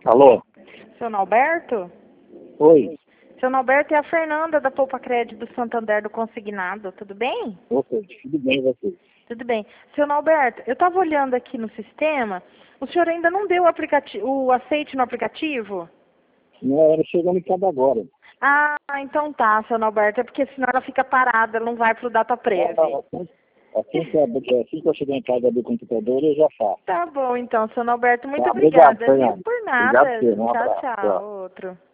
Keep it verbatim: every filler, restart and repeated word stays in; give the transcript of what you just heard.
Alô? Seu Norberto? Oi. Seu Norberto, é a Fernanda da Poupa Crédito do Santander do Consignado, tudo bem? Opa, tudo bem e você? Tudo bem. Seu Norberto, eu estava olhando aqui no sistema, o senhor ainda não deu o, aplicativo, o aceite no aplicativo? Não, era chegando em cada agora. Ah, então tá, seu Norberto, é porque senão ela fica parada, ela não vai pro DataPrev. Ah, assim, assim, que, eu- assim que eu chegar em casa do computador, eu já faço. Tá bom, então, seu Norberto, muito Tá, obrigado, obrigada, viu? Fernando. Por Obrigado, nada. senhor. Um Tchau, abraço. tchau. Tchau. Outro.